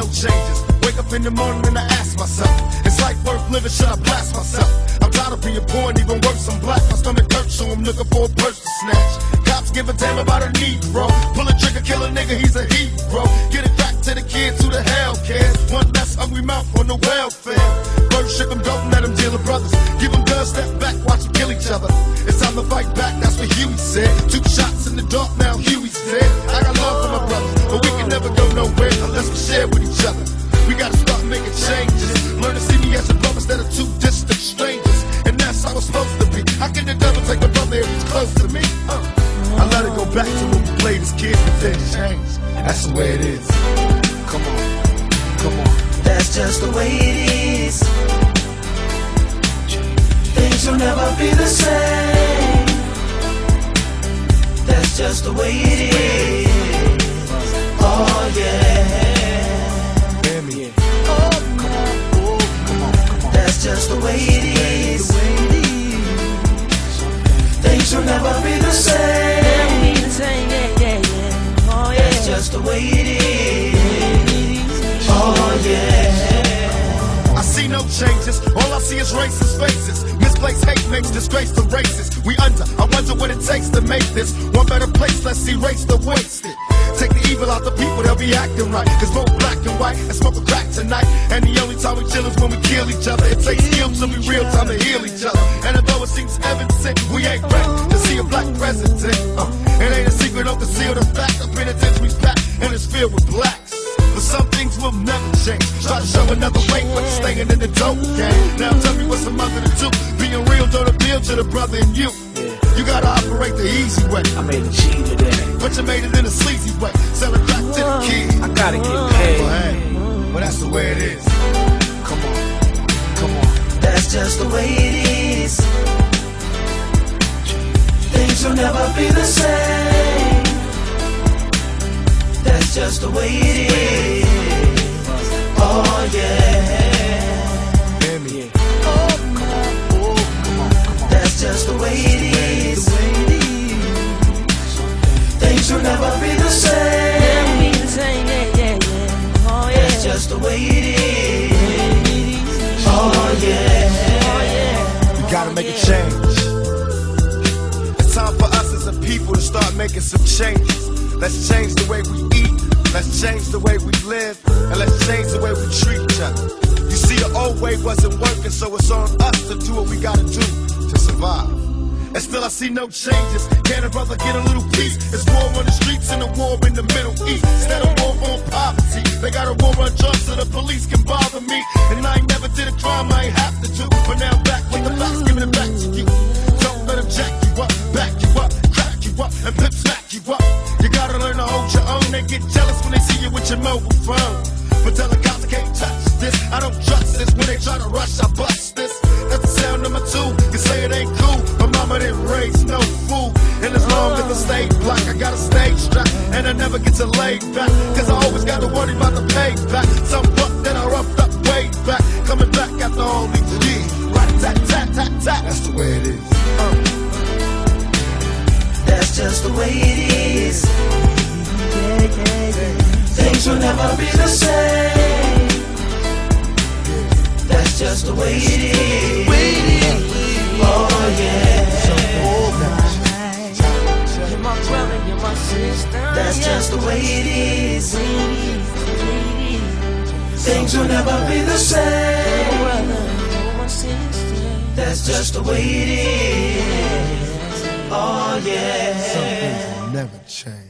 changes. Wake up in the morning and I ask myself, is life worth living? Should I blast myself? I'm tired of being poor and even worse, I'm black. My stomach hurts, so I'm looking for a purse to snatch. Cops give a damn about a Negro. Pull a trigger, kill a nigga, he's a hero. Get it back to the kids who the hell cares. One less hungry mouth on the welfare. First ship them, don't let them deal with brothers. Give them guns, step back, watch them kill each other. It's time to fight back, that's what Huey said. 2 shots in the dark, now Huey's dead. I got love for my brothers, but we can never go nowhere unless we share with each other. We gotta start making changes. Learn to see me as a brother instead of 2 distant strangers. And that's how it's supposed to be. How can the devil take a brother if he's close to me? I let it go back to when we played as kids, but then changed. That's the way it is. Come on, come on. That's just the way it is. Things will never be the same. That's just the way it is. Oh yeah. That's just the way it is. Things will never be the same. That's just the way it is. Oh yeah. I see no changes, all I see is racist faces. Misplaced hate makes disgrace to races. We under, I wonder what it takes to make this one better place. Let's erase the wasted. Take the evil out the people, they'll be acting right. Cause both black and white and smoke a crack tonight. And the only time we chill is when we kill each other. It takes skill to be real time to heal each other. And although it seems evident, we ain't ready to see a black president. It ain't a secret, don't conceal the fact. The penitentiary's packed and it's filled with blacks. But some things will never change. Try to show another way, but you're staying in the dope game. Now tell me what's the mother to do. Being real don't appeal to the brother in you. You gotta operate the easy way. I made a G today, but you made it in a sleazy way. Selling crack to the kids. I gotta get paid. Well, hey, but that's the way it is. Come on, come on. That's just the way it is. Things will never be the same. That's just the way it is. Oh yeah. That's just the way it is. Things will never be the same. That's just the way it is. Oh yeah. We gotta make a change. It's time for us as a people to start making some changes. Let's change the way we eat. Let's change the way we live. And let's change the way we treat each other. You see, the old way wasn't working, so it's on us to do what we gotta do to survive. And still I see no changes. Can a brother get a little peace? It's war on the streets and a war in the Middle East. Instead of war on poverty, they got a war on drugs so the police can bother me. And I ain't never did a crime I ain't have to do. But now I'm back with the facts, giving it back to you. Don't let them jack you up, back you up, crack you up, and pimp smack you up. You gotta learn to hold your own. They get jealous when they see you with your mobile phone. But tell the cops I can't touch this. I don't trust this. When they try to rush, I bust this. That's the sound number 2. You say it ain't cool, but mama didn't raise no fool. And as long as I stay black, I got a stage strap. And I never get to lay back, cause I always got to worry about the payback. Some buck that I roughed up way back, coming back after all these years. Rat-a-tat-tat-tat-tat. That's the way it is. That's just the way it is. Things will never be the same. That's just the way it is. Oh yeah. You're my brother, you're my sister. That's just the way it is. Things will never be the same. That's just the way it is. Oh yeah. Some things will never change.